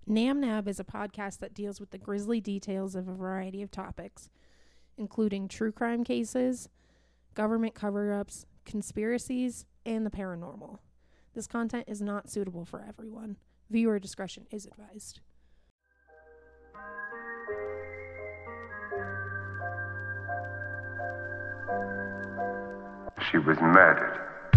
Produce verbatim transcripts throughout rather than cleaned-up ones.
Nam Nab is a podcast that deals with the grisly details of a variety of topics, including true crime cases, government cover-ups, conspiracies, and the paranormal. This content is not suitable for everyone. Viewer discretion is advised. She was murdered.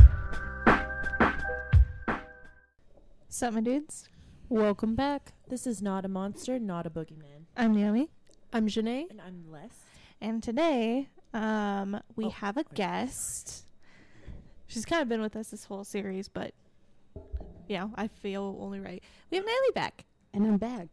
Sup, my dudes? Welcome back. This is not a monster, not a boogeyman. I'm Naomi, I'm Janae. And I'm Les. and today um, we Oh, have a wait. guest. She's kind of been with us this whole series, but you know, I feel only right. We have Natalie back. And I'm back.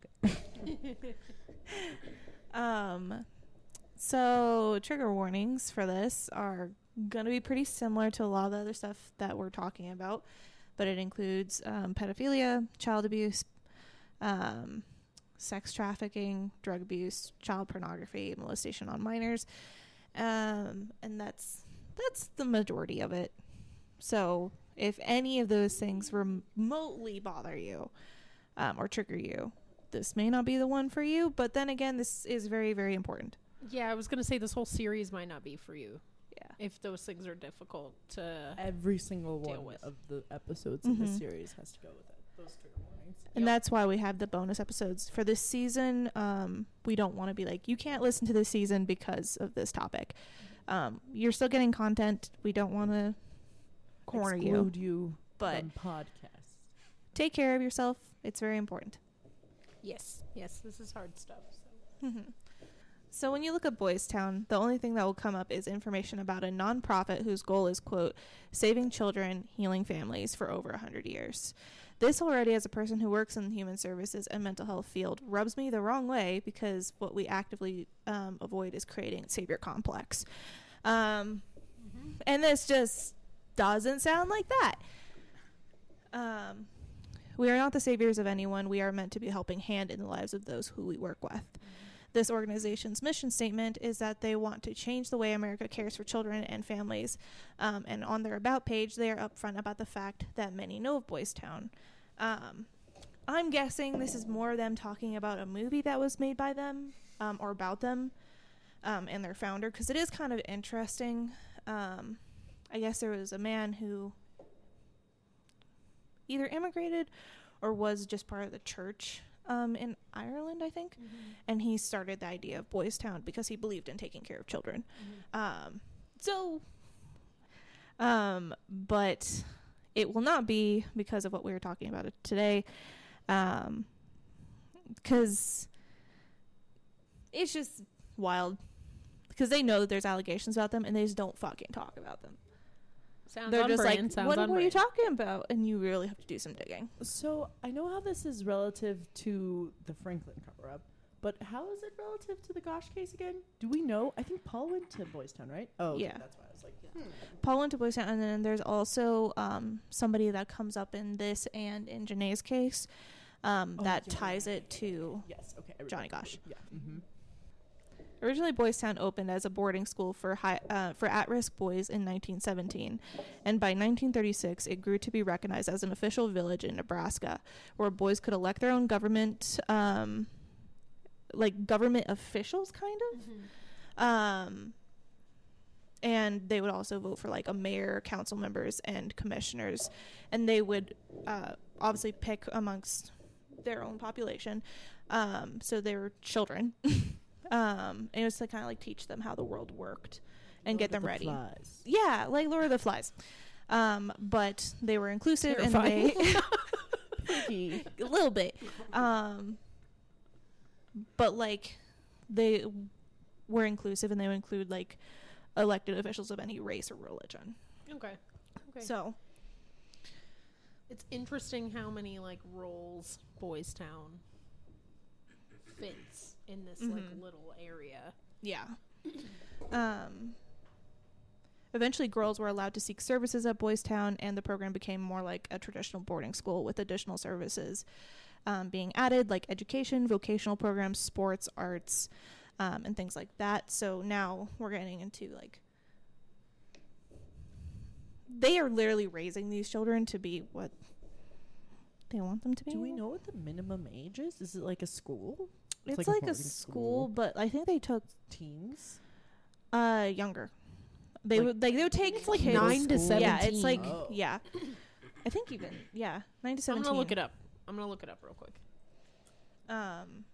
Um, so trigger warnings for this are gonna be pretty similar to a lot of the other stuff that we're talking about, but it includes um, pedophilia, child abuse, um, sex trafficking, drug abuse, child pornography, molestation on minors, um, and that's that's the majority of it. So if any of those things remotely bother you um, or trigger you, this may not be the one for you. But then again, this is very, very important. Yeah, I was going to say this whole series might not be for you Yeah. if those things are difficult to... Every single Deal one with. of the episodes in Mhm. this series has to go with it. Those trigger warnings. And Yep. that's why we have the bonus episodes for this season. Um, we don't want to be like, you can't listen to this season because of this topic. Um, you're still getting content. We don't want to corner you, Exclude you but from podcasts. take care of yourself. It's very important. Yes, yes, this is hard stuff. So. So when you look at Boys Town, the only thing that will come up is information about a nonprofit whose goal is, quote, saving children, healing families for over one hundred years. This already, as a person who works in the human services and mental health field, rubs me the wrong way because what we actively um, avoid is creating a savior complex. Um, and this just doesn't sound like that. Um, we are not the saviors of anyone. We are meant to be a helping hand in the lives of those who we work with. This organization's mission statement is that they want to change the way America cares for children and families. Um, and on their About page, they are upfront about the fact that many know of Boys Town. Um, I'm guessing this is more them talking about a movie that was made by them um, or about them um, and their founder, because it is kind of interesting. Um, I guess there was a man who either immigrated or was just part of the church um, in Ireland, I think. And he started the idea of Boys Town because he believed in taking care of children. Um, so, um, but it will not be because of what we were talking about it today. Um, because it's just wild. Because they know that there's allegations about them and they just don't fucking talk about them. Sounds They're on just brand, like, sounds what on were you brand. talking about? And you really have to do some digging. So I know how this is relative to the Franklin cover-up, but how is it relative to the Gosh case again? Do we know? I think Paul went to Boys Town, right? Oh, okay, Yeah. that's why I was like, hmm. Paul went to Boys Town, and then there's also um, somebody that comes up in this and in Janae's case um, Oh, that yeah, ties yeah, it to Yes, okay. I Johnny remember. Gosh. Yeah. Mm-hmm. Originally, Boys Town opened as a boarding school for high, uh, for at-risk boys in nineteen seventeen, and by nineteen thirty-six, it grew to be recognized as an official village in Nebraska, where boys could elect their own government, um, like government officials, kind of. Um, and they would also vote for like a mayor, council members, and commissioners, and they would uh, obviously pick amongst their own population. Um, so they were children. Um, and it was to kind of like teach them how the world worked and Lord get of them the ready. Flies. Yeah, like Lord of the Flies. Um, but they were inclusive and Terrifying. they Pinky. a little bit. Um, but like they were inclusive and they would include like elected officials of any race or religion. Okay. Okay. So It's interesting how many like roles Boys Town fits in this like Mhm. little area. yeah. Um, eventually, girls were allowed to seek services at Boys Town, and the program became more like a traditional boarding school with additional services um, being added, like education, vocational programs, sports, arts, um, and things like that. So now we're getting into like they are literally raising these children to be what they want them to be. Do we know what the minimum age is? Is it like a school? It's, like like, a a boarding school, school. but I think they took Teens? uh younger. They Like- would like they would take it's like kids. nine to School? Yeah, it's like Oh. yeah. I think even yeah, nine to I'm seventeen. gonna look it up. I'm gonna look it up real quick. Um,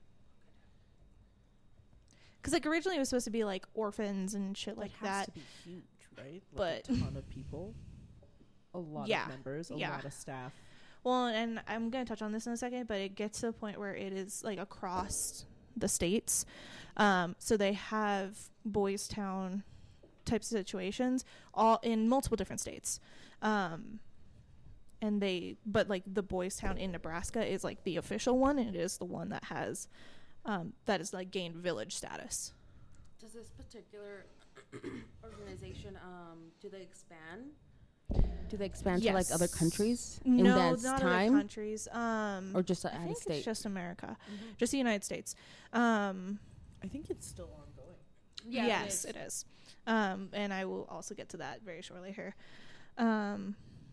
because like originally it was supposed to be like orphans and shit like that has that. to be huge, right? Like But- a ton of people. A lot Yeah, of members, a yeah. lot of staff. Well, and I'm gonna touch on this in a second, but it gets to the point where it is like across the states. Um, so they have Boys Town types of situations all in multiple different states. Um, and they, but like the Boys Town in Nebraska is like the official one, and it is the one that has, um, that is like gained village status. Does this particular organization, um, do they expand? Do they expand to like other Yes. countries No, in that not time, other countries. Um, or just the I United think States? it's just America, Mm-hmm. just the United States. Um, I think it's still ongoing. yes, it is. Um, and I will also get to that very shortly here. Um,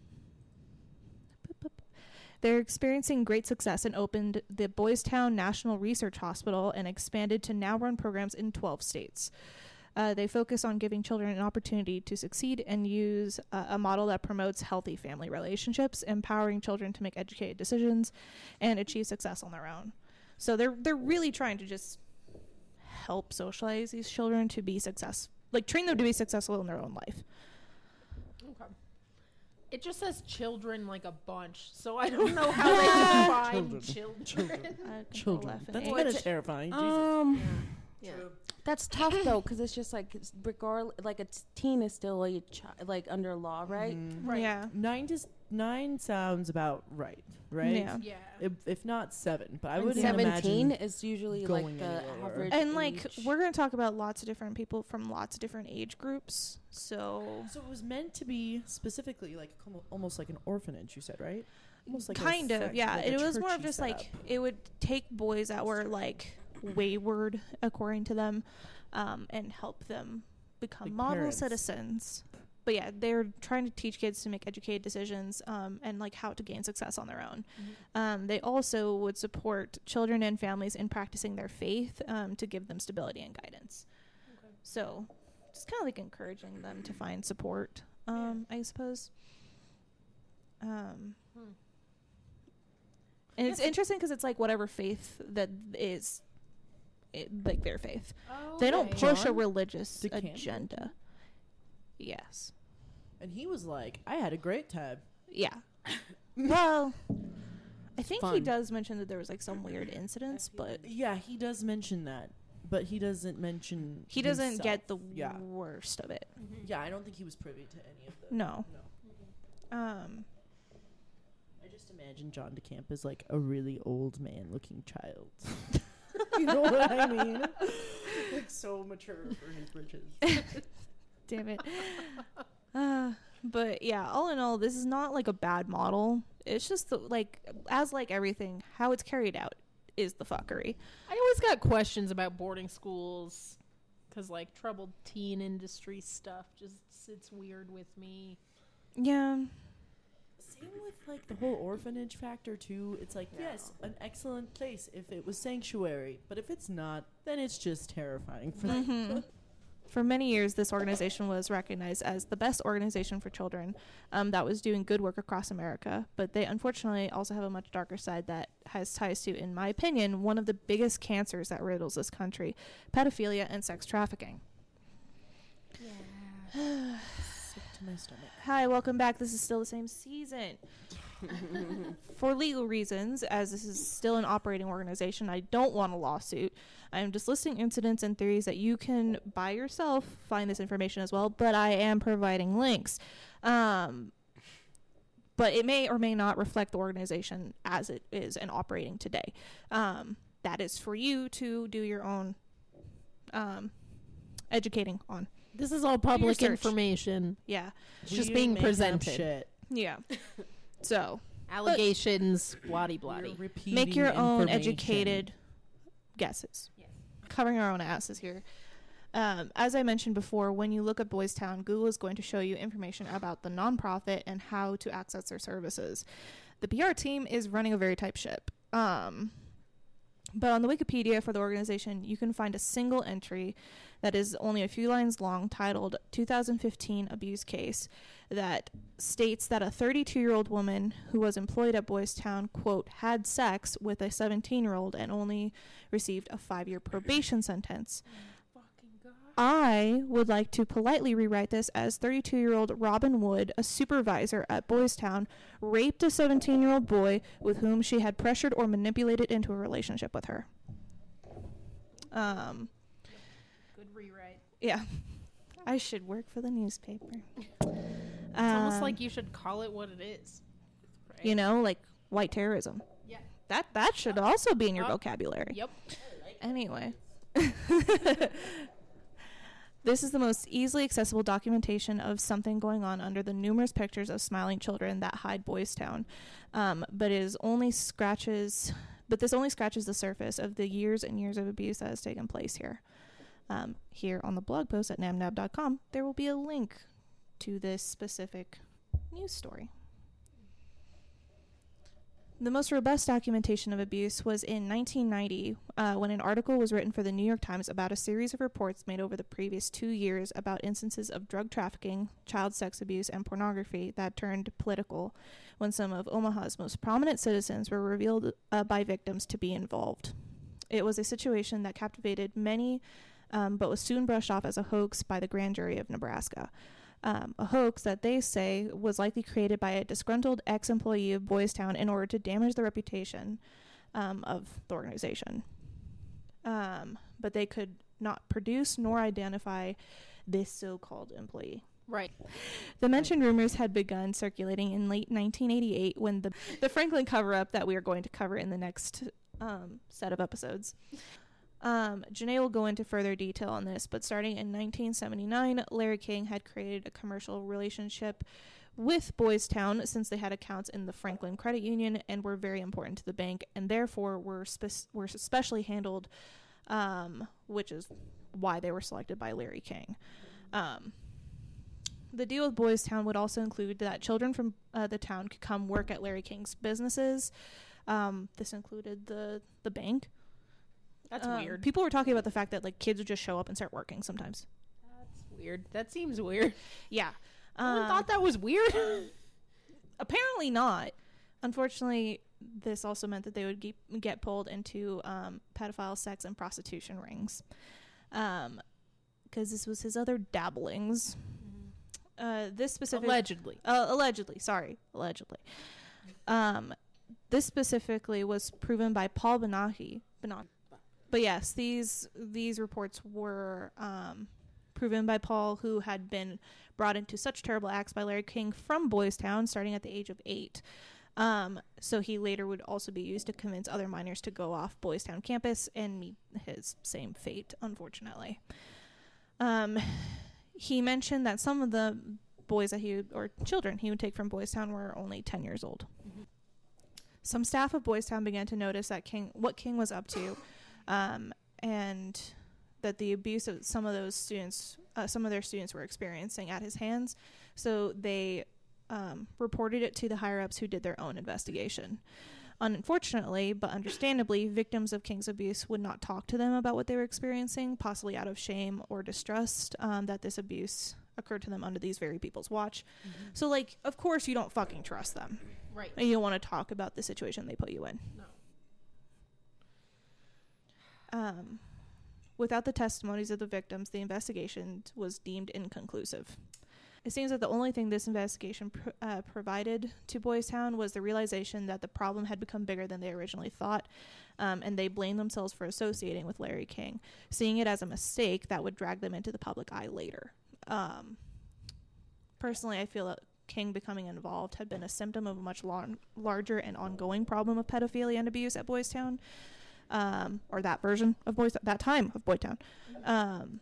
they're experiencing great success and opened the Boys Town National Research Hospital and expanded to now run programs in twelve states. Uh, they focus on giving children an opportunity to succeed and use uh, a model that promotes healthy family relationships, empowering children to make educated decisions and achieve success on their own. So they're they're really trying to just help socialize these children to be success, like train them to be successful in their own life. Okay. It just says children like a bunch, so I don't know how they define Children. children. Uh, control Children. F and That's A. kind of It's- terrifying. Jesus. Um, Yeah. that's tough though, because it's just like it's regard like a t- teen is still a chi- like under law, right? Mhm. Right. Yeah. Nine to s- nine sounds about right, right? Yeah. Yeah. If, if not seven, but I And wouldn't seventeen imagine. is usually going like the any lower. average. And like age. we're going to talk about lots of different people from lots of different age groups. So So it was meant to be specifically like almo- almost like an orphanage. You said, right? Almost like a kind of, sect, yeah. like a It was more of churchy just setup. like it would take boys that were like wayward, according to them, um, and help them become Like model parents. citizens. But yeah, they're trying to teach kids to make educated decisions, um, and like how to gain success on their own. Um, they also would support children and families in practicing their faith, um, to give them stability and guidance. Okay. So, just kind of like encouraging them to find support, um, I suppose. Um, Hmm. and it's interesting because it's like whatever faith that is, it, like their faith. Oh, They don't okay. push a John religious DeCamp? agenda. Yes. And he was like, I had a great time. Yeah. Well, I think he Fun. does mention that there was like some weird incidents, but Yeah, he does mention that, but he doesn't mention. he doesn't himself. get the Yeah, worst of it. Mhm. yeah. I don't think he was privy to any of the. No. No. Um. I just imagine John DeCamp as like a really old man looking child. You know what I mean? Like so mature for his britches. Damn it. Uh, but yeah, all in all, this is not like a bad model. It's just the, like, as like everything, how it's carried out is the fuckery. I always got questions about boarding schools because, like, troubled teen industry stuff just sits weird with me. Yeah. Same with like the whole orphanage factor too. It's like yes, an excellent place if it was sanctuary, but if it's not, then it's just terrifying for them. Mhm. For many years, this organization was recognized as the best organization for children, um, that was doing good work across America. But they unfortunately also have a much darker side that has ties to, in my opinion, one of the biggest cancers that riddles this country: pedophilia and sex trafficking. Sick to my stomach. Hi, welcome back. This is still the same season. For legal reasons, as this is still an operating organization, I don't want a lawsuit. I'm just listing incidents and theories that you can, by yourself, find this information as well, but I am providing links. Um, but it may or may not reflect the organization as it is and operating today. Um, that is for you to do your own um, educating on. This is all public research. information. Yeah. It's just We being make up presented. Shit. Yeah. So, Allegations, bloody We're bloody. repeating make your own information. educated guesses. Yes. Covering our own asses here. Um, as I mentioned before, when you look at Boys Town, Google is going to show you information about the nonprofit and how to access their services. The P R team is running a very tight ship. Um, but on the Wikipedia for the organization, you can find a single entry that is only a few lines long titled two thousand fifteen Abuse Case that states that a thirty-two-year-old woman who was employed at Boys Town, quote, had sex with a seventeen-year-old and only received a five-year probation sentence. I would like to politely rewrite this as thirty-two-year-old Robin Wood, a supervisor at Boys Town, raped a seventeen-year-old boy with whom she had pressured or manipulated into a relationship with her. Um, Good rewrite. yeah. I should work for the newspaper. It's almost Um, like you should call it what it is. Right? you know, like white terrorism. Yeah. That that should also be in your Oh. vocabulary. Yep. Anyway. This is the most easily accessible documentation of something going on under the numerous pictures of smiling children that hide Boys Town. Um, but it is only scratches but this only scratches the surface of the years and years of abuse that has taken place here. Um, here on the blog post at namnab dot com, there will be a link to this specific news story. The most robust documentation of abuse was in nineteen ninety, uh, when an article was written for the New York Times about a series of reports made over the previous two years about instances of drug trafficking, child sex abuse, and pornography that turned political when some of Omaha's most prominent citizens were revealed uh, by victims to be involved. It was a situation that captivated many, um, but was soon brushed off as a hoax by the grand jury of Nebraska. Um, a hoax that they say was likely created by a disgruntled ex-employee of Boys Town in order to damage the reputation um, of the organization. Um, but they could not produce nor identify this so-called employee. Right. The mentioned rumors had begun circulating in late nineteen eighty-eight when the, the Franklin cover-up that we are going to cover in the next um, set of episodes. Um, Janae will go into further detail on this, but starting in nineteen seventy-nine, Larry King had created a commercial relationship with Boys Town since they had accounts in the Franklin Credit Union and were very important to the bank, and therefore were spe- were especially handled, um, which is why they were selected by Larry King. Um, the deal with Boys Town would also include that children from uh, the town could come work at Larry King's businesses. Um, this included the the bank. That's Um, weird. People were talking about the fact that like kids would just show up and start working sometimes. That's weird. That seems weird. Yeah. No one Um, thought that was weird. apparently not. Unfortunately, this also meant that they would ge- get pulled into um, pedophile, sex, and prostitution rings. Um, because this was his other dabblings. Uh, this specific Allegedly. Uh, allegedly, sorry, allegedly. Um, this specifically was proven by Paul Benahi. Benahi. But yes, these these reports were um, proven by Paul, who had been brought into such terrible acts by Larry King from Boys Town, starting at the age of eight. Um, so he later would also be used to convince other minors to go off Boys Town campus and meet his same fate, unfortunately. Um, he mentioned that some of the boys that he would, or children he would take from Boys Town were only ten years old. Mm-hmm. Some staff of Boys Town began to notice that King, what King was up to, um, and that the abuse of some of those students, uh, some of their students were experiencing at his hands. So they um, reported it to the higher-ups, who did their own investigation. Unfortunately, but understandably, victims of King's abuse would not talk to them about what they were experiencing, possibly out of shame or distrust um, that this abuse occurred to them under these very people's watch. Mm-hmm. So, like, of course you don't fucking trust them. Right. And you don't want to talk about the situation they put you in. No. Um, without the testimonies of the victims, the investigation was deemed inconclusive. It seems that the only thing this investigation pr- uh, provided to Boys Town was the realization that the problem had become bigger than they originally thought, um, and they blamed themselves for associating with Larry King, seeing it as a mistake that would drag them into the public eye later. Um, personally, I feel that King becoming involved had been a symptom of a much long, larger and ongoing problem of pedophilia and abuse at Boys Town, um, or that version of Boys, that time of Boys Town. Um,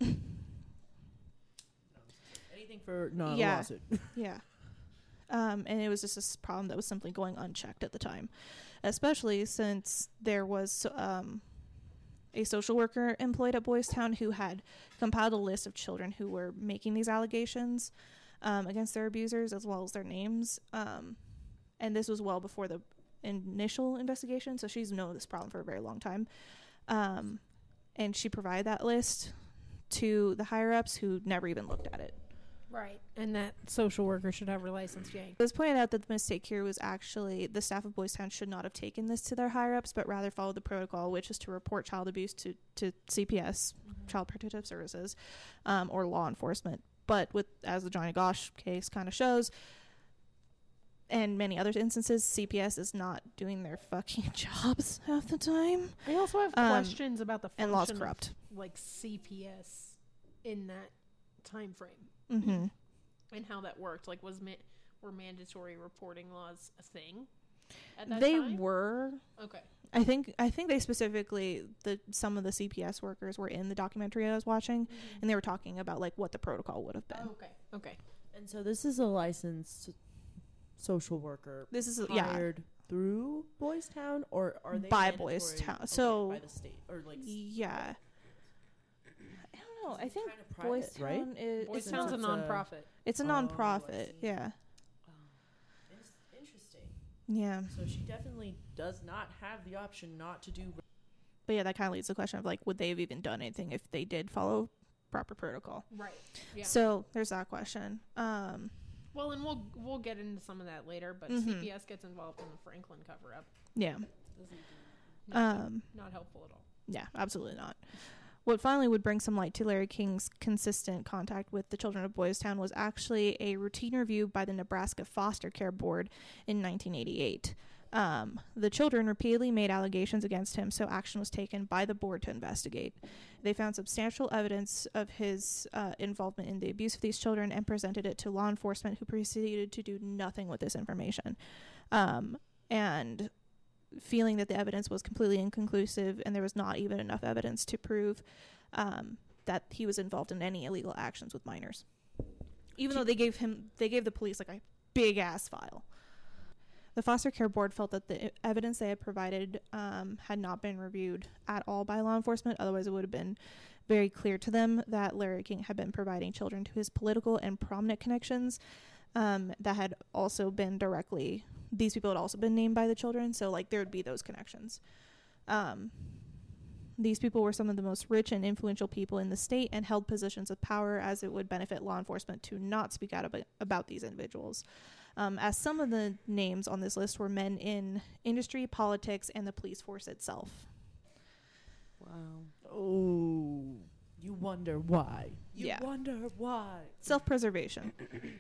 Anything for not Yeah. a lawsuit. Yeah. Um, and it was just this problem that was simply going unchecked at the time, especially since there was um, a social worker employed at Boys Town who had compiled a list of children who were making these allegations um, against their abusers, as well as their names. Um, and this was well before the initial investigation, so she's known this problem for a very long time. Um, and she provided that list to the higher-ups who never even looked at it. Right. And that social worker should have her license yanked. It was pointed out that the mistake here was actually the staff of Boys Town should not have taken this to their higher-ups, but rather followed the protocol, which is to report child abuse to, to C P S, Mm-hmm. Child Protective Services, um, or law enforcement. But with, as the Johnny Gosch case kind of shows, and many other instances, C P S is not doing their fucking jobs half the time. I also have Um, questions about the and law's function corrupt. of, like, C P S in that time frame Mm-hmm. and how that worked. Like, was ma- were mandatory reporting laws a thing at that They time? were. Okay. I think I think they specifically the some of the C P S workers were in the documentary I was watching, and they were talking about like what the protocol would have been. Oh, okay. Okay. And so this is a licensed social worker This is yeah hired through Boys Town, or are they By mandatory- Boys Town. okay, So- by the state or like s- yeah. I don't know. I think kinda Boys private, right? Town is Boys it's Town's a it's a- nonprofit. it's a Oh, I nonprofit. see. Yeah, Oh, in- interesting. yeah. So she definitely does not have the option not to do. But yeah, that kind of leads to the question of like, would they have even done anything if they did follow proper protocol? Right. Yeah. So there's that question. Um, Well, and we'll we'll get into some of that later, but Mhm. C P S gets involved in the Franklin cover-up. yeah. Not, Um, not helpful at all. Yeah, absolutely not. What finally would bring some light to Larry King's consistent contact with the children of Boys Town was actually a routine review by the Nebraska Foster Care Board in nineteen eighty-eight. Um, the children repeatedly made allegations against him, so action was taken by the board to investigate. They found substantial evidence of his uh, involvement in the abuse of these children and presented it to law enforcement, who proceeded to do nothing with this information. Um, and feeling that the evidence was completely inconclusive and there was not even enough evidence to prove um, that he was involved in any illegal actions with minors, even though they gave him they gave the police like a big ass file. The foster care board felt that the evidence they had provided um, had not been reviewed at all by law enforcement. Otherwise, it would have been very clear to them that Larry King had been providing children to his political and prominent connections um, that had also been directly, these people had also been named by the children. So, like, there would be those connections. Um, these people were some of the most rich and influential people in the state and held positions of power, as it would benefit law enforcement to not speak out about, about these individuals. Um, as some of the names on this list were men in industry, politics, and the police force itself. Wow. Oh, you wonder why. You Yeah. wonder why. Self-preservation.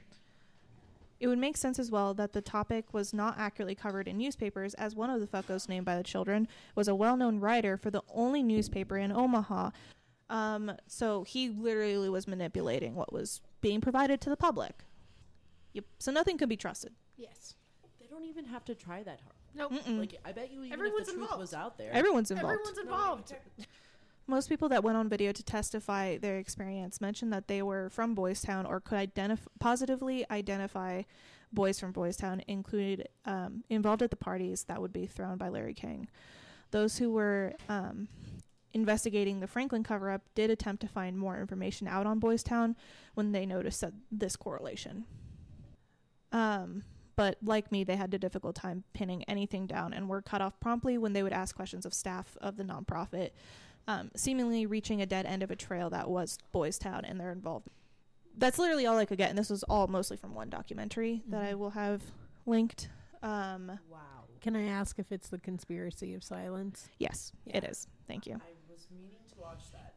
It would make sense as well that the topic was not accurately covered in newspapers, as one of the fuckos named by the children was a well-known writer for the only newspaper in Omaha. Um, so he literally was manipulating what was being provided to the public. Yep. So nothing could be trusted. Yes. They don't even have to try that hard. No. Mm-mm. Like, I bet you even Everyone's if the truth involved. was out there. Everyone's involved. Everyone's involved. Most people that went on video to testify their experience mentioned that they were from Boys Town or could identif- positively identify boys from Boys Town, included um, involved at the parties that would be thrown by Larry King. Those who were um, investigating the Franklin cover-up did attempt to find more information out on Boys Town when they noticed that this correlation. Um, but like me, they had a difficult time pinning anything down and were cut off promptly when they would ask questions of staff of the nonprofit, um, seemingly reaching a dead end of a trail that was Boys Town and their involvement. That's literally all I could get, and this was all mostly from one documentary that I will have linked. Um, Wow. Can I ask if it's the conspiracy of silence? yes, it is. Thank you. I was meaning to watch that.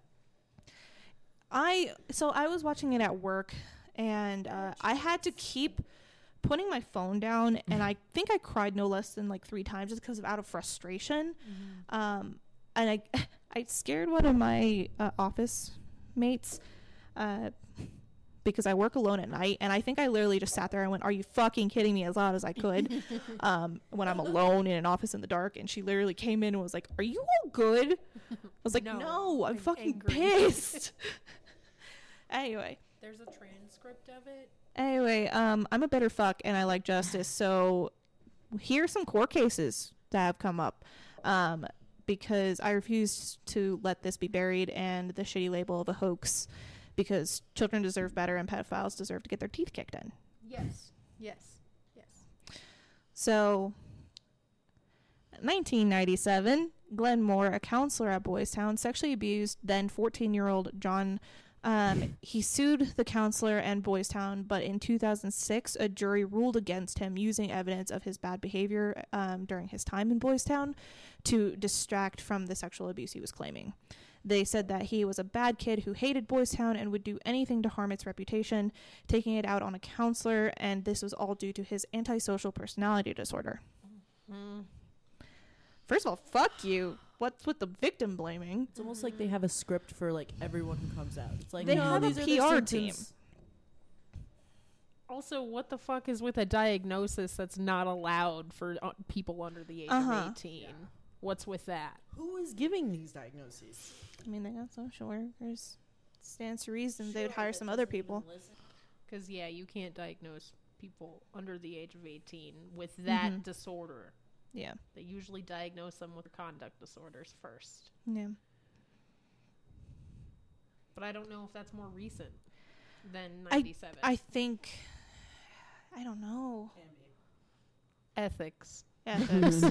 I so I was watching it at work, and uh, I had to keep putting my phone down, and I think I cried no less than like three times just because of out of frustration. Um, and I I scared one of my uh, office mates uh, because I work alone at night, and I think I literally just sat there and went, "Are you fucking kidding me?" as loud as I could um, when I'm alone in an office in the dark. And she literally came in and was like, "Are you all good?" I was like, No, "No, I'm, I'm fucking angry." pissed." Anyway. There's a transcript of it. Anyway, um, I'm a bitter fuck and I like justice, so here are some court cases that have come up. Um, because I refuse to let this be buried and the shitty label of a hoax, because children deserve better and pedophiles deserve to get their teeth kicked in. Yes. Yes. Yes. So, nineteen ninety-seven, Glenn Moore, a counselor at Boys Town, sexually abused then fourteen-year-old John. Um, he sued the counselor and Boys Town, but in two thousand six, a jury ruled against him using evidence of his bad behavior um, during his time in Boys Town to distract from the sexual abuse he was claiming. They said that he was a bad kid who hated Boys Town and would do anything to harm its reputation, taking it out on a counselor, and this was all due to his antisocial personality disorder. Mm. First of all, fuck you. What's with the victim blaming? It's almost like they have a script for like everyone who comes out. It's like They no, have a these are the P R team. symptoms. Also, what the fuck is with a diagnosis that's not allowed for uh, people under the age Uh-huh. of eighteen? Yeah. What's with that? Who is giving these diagnoses? I mean, they got social workers. Stands to reason they would hire some other people. Because, yeah, you can't diagnose people under the age of eighteen with that Mhm. disorder. Yeah. They usually diagnose them with conduct disorders first. Yeah. But I don't know if that's more recent than I- ninety-seven. I think, I don't know. Ethics. Ethics.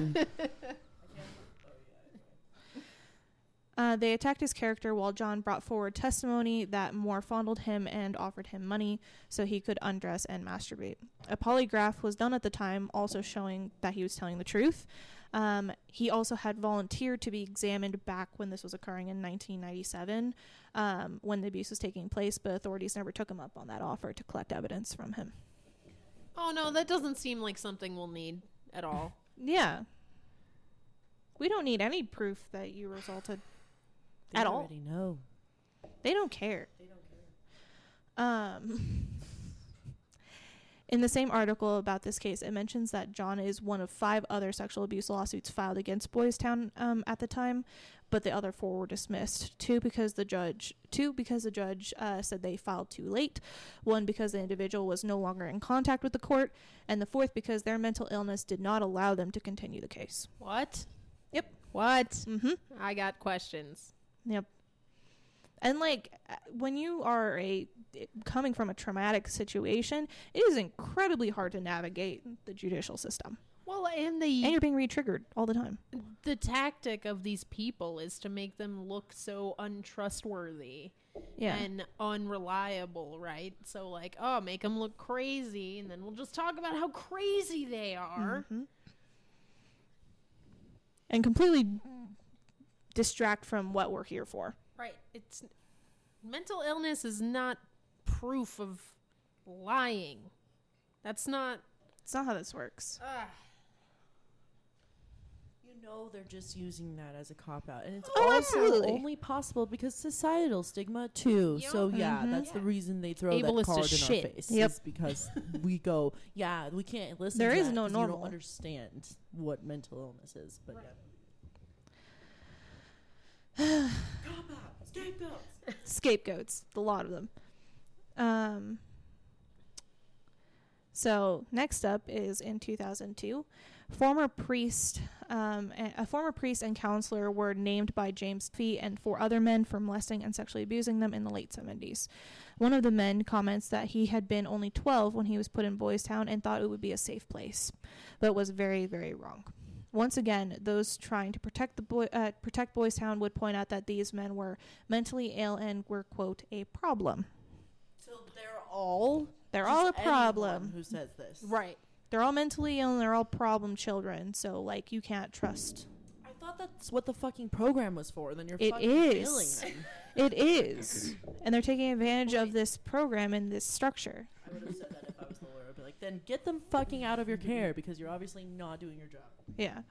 Uh, they attacked his character while John brought forward testimony that Moore fondled him and offered him money so he could undress and masturbate. A polygraph was done at the time, also showing that he was telling the truth. Um, he also had volunteered to be examined back when this was occurring in nineteen ninety-seven, um, when the abuse was taking place, but authorities never took him up on that offer to collect evidence from him. Oh, no, that doesn't seem like something we'll need at all. Yeah. We don't need any proof that you resulted. They At all. already know. They don't care. They don't care. Um, in the same article about this case, it mentions that John is one of five other sexual abuse lawsuits filed against Boys Town um, at the time, but the other four were dismissed. Two because the judge, two because the judge uh, said they filed too late. One because the individual was no longer in contact with the court, and the fourth because their mental illness did not allow them to continue the case. What? Yep. What? Mm-hmm. I got questions. Yep. And like uh, when you are a coming from a traumatic situation, it is incredibly hard to navigate the judicial system. Well, and the And you're being re-triggered all the time. the tactic of these people is to make them look so untrustworthy Yeah. and unreliable, right? So like, oh, make them look crazy, and then we'll just talk about how crazy they are. Mhm. And completely distract from what we're here for. Right. It's mental illness is not proof of lying. That's not. It's not how this works. Uh, You know they're just using that as a cop out, and it's Oh, also absolutely. only possible because societal stigma too. Yep. So yeah, Mhm. that's the Yeah. reason they throw Ableist that as card in shit. our face. Yep. Is because we go, yeah, we can't listen. There to is that no 'cause normal. You don't understand what mental illness is, but Right. yeah. Cop out, scapegoats. Scapegoats, the lot of them. Um, so next up is in two thousand two, former priest, um, a, a former priest and counselor were named by James Fee and four other men for molesting and sexually abusing them in the late seventies. One of the men comments that he had been only twelve when he was put in Boys Town and thought it would be a safe place, but was very, very wrong. Once again, those trying to protect the boy, uh, protect Boys Town would point out that these men were mentally ill and were, quote, a problem. So they're all They're just all a anyone problem. who says this. right. They're all mentally ill and they're all problem children. So, like, you can't trust. I thought that's what the fucking program was for. Then you're It fucking is. failing them. It is. And they're taking advantage of this program and this structure. I would have said that if I was the lawyer. I'd be like, then get them fucking out of your care because you're obviously not doing your job. Yeah.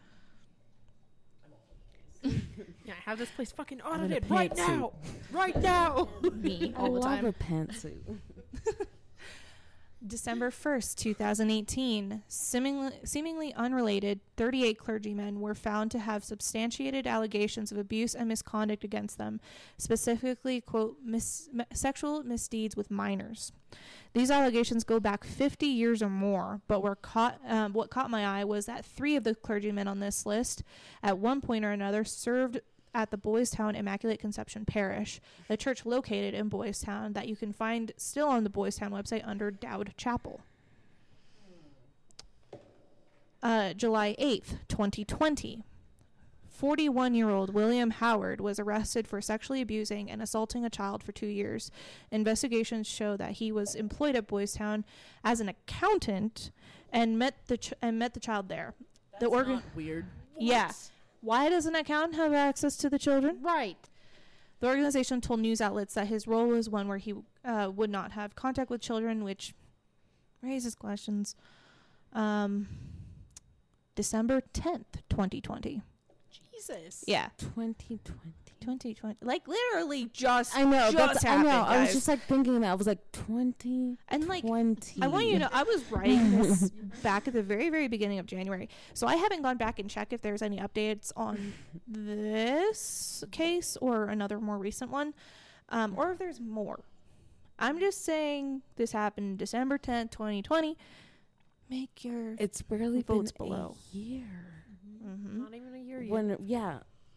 Yeah, have this place fucking in a audited right pantsuit. now. Right now. Me I all the love time. a pantsuit. December first, twenty eighteen, seemingly, seemingly unrelated, thirty-eight clergymen were found to have substantiated allegations of abuse and misconduct against them, specifically, quote, mis- me- sexual misdeeds with minors. These allegations go back fifty years or more, but were caught. Um, what caught my eye was that three of the clergymen on this list, at one point or another, served at the Boys Town Immaculate Conception Parish, a church located in Boys Town that you can find still on the Boys Town website under Dowd Chapel. Uh, July eighth, twenty twenty. forty-one-year-old William Howard was arrested for sexually abusing and assaulting a child for two years. Investigations show that he was employed at Boys Town as an accountant and met the ch- and met the child there. That's the organ- not weird. Yeah. Why does an accountant have access to the children? Right. The organization told news outlets that his role was one where he uh, would not have contact with children, which raises questions. Um, December tenth, twenty twenty. Jesus. Yeah. twenty twenty. twenty twenty. Like, literally just I know. just That's, I know. happened, I was guys. just like thinking that. I was like twenty. And, like, twenty. I want you to know, I was writing this back at the very, very beginning of January. So I haven't gone back and checked if there's any updates on this case or another more recent one, um, or if there's more. I'm just saying this happened December tenth, twenty twenty. Make your It's barely votes been below. a year. Mhm. Not even a year yet. When yeah.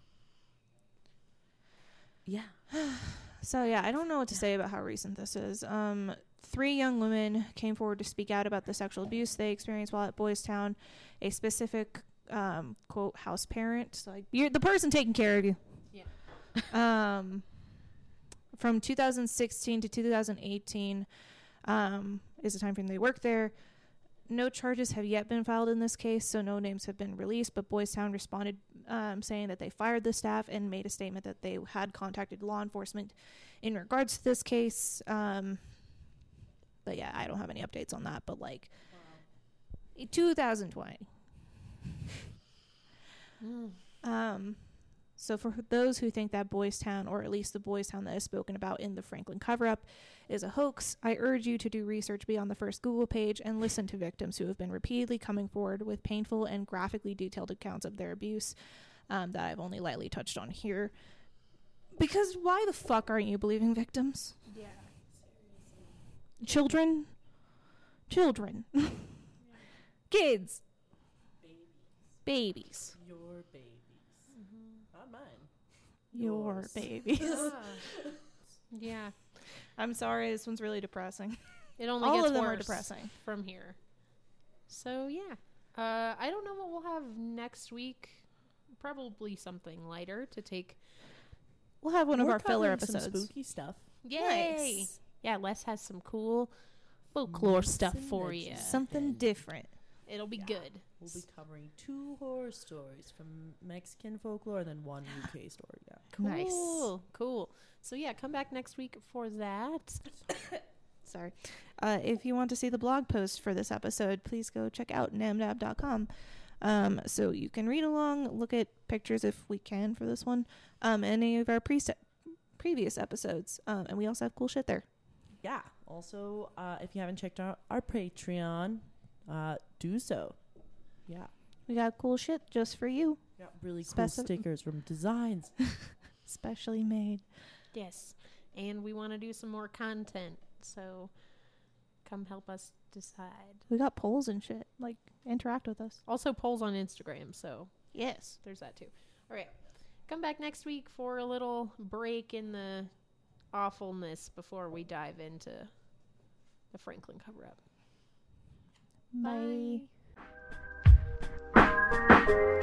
Yeah. So yeah, I don't know what to say about how recent this is. Um, three young women came forward to speak out about the sexual abuse they experienced while at Boys Town. A specific um, quote house parent, so like you're the person taking care of you. Yeah. Um, from two thousand sixteen to two thousand eighteen, um, is the time frame they worked there. No charges have yet been filed in this case, so no names have been released, but Boys Town responded um, saying that they fired the staff and made a statement that they had contacted law enforcement in regards to this case. Um, but yeah, I don't have any updates on that, but like wow. two thousand twenty. Mm. Um, so for those who think that Boys Town, or at least the Boys Town that is spoken about in the Franklin cover-up, is a hoax, I urge you to do research beyond the first Google page and listen to victims who have been repeatedly coming forward with painful and graphically detailed accounts of their abuse um, that I've only lightly touched on here. Because why the fuck aren't you believing victims? Yeah. Children? Children. Kids. Babies. Your babies. Not mine. Your Yours. babies. Yeah. Yeah. I'm sorry, this one's really depressing. It only All gets of them are worse depressing. from here. So yeah. Uh, I don't know what we'll have next week. Probably something lighter to take. We'll have one of We're our filler covering some episodes. spooky stuff. Yay! Nice. Yeah, Les has some cool folklore Myths stuff and for you. legends. Something And different. It'll be Yeah. good. We'll be covering two horror stories from Mexican folklore and then one U K story. Yeah. Cool. Nice. Cool. So yeah, come back next week for that. Sorry. Uh, if you want to see the blog post for this episode, please go check out namdab dot com. Um, so you can read along, look at pictures if we can for this one, um, any of our pre- previous episodes. Um, and we also have cool shit there. Yeah. Also, uh, if you haven't checked out our Patreon, uh, do so. Yeah. We got cool shit just for you, Got really cool Speci- stickers from Designs. specially made. Yes. And we want to do some more content. So come help us decide. We got polls and shit. Like, interact with us. Also polls on Instagram. So Yes. there's that too. All right. Come back next week for a little break in the awfulness before we dive into the Franklin cover up. Bye. Bye.